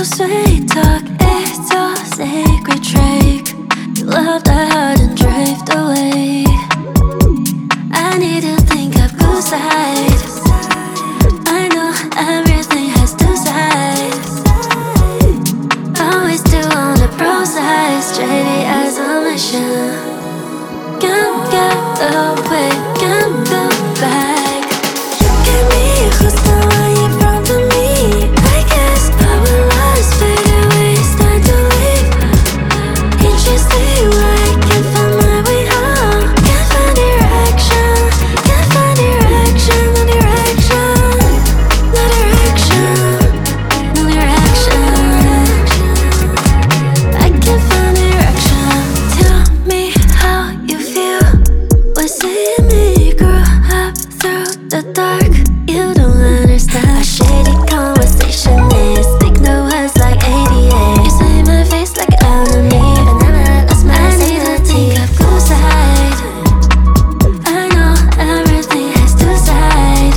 sweet talk, it's all sacred trick. You love that heart and drift away. I need to think of good sides. I know everything has two sides. Always two on the pro side, straight as a mission. Can't get away, can't go back. Look at me, who's the one in front of me? I guess our lives fade away, start to leave. Interesting, I can't find my way home. Can't find direction, can't find direction, no direction, no direction, no direction. I can't find direction. Tell me how you feel. Was seeing me grow up through the dark. You don't understand. A shady conversation is big no words like 88. You say my face like an enemy, but then I lost my sanity. Of good side. I know everything has two sides.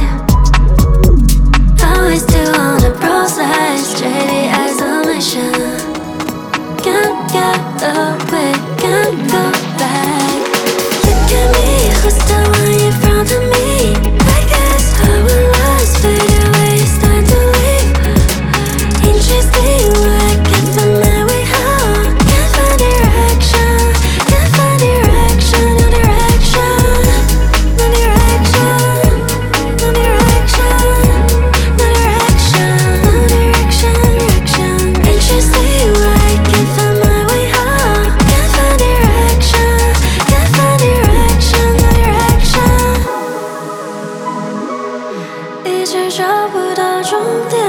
Always two on the pro side, straight as a mission. Can't get away, can't go back. Look at me, who's the one in front of me? I guess our lives fade away, start to leave. Interesting, I can't find my way home. Can't find direction, can't find direction, no direction, no direction, no direction, no direction, no direction, direction. Interesting, I can't find my way home. Can't find direction, can't find direction, no direction. 一直找不到终点。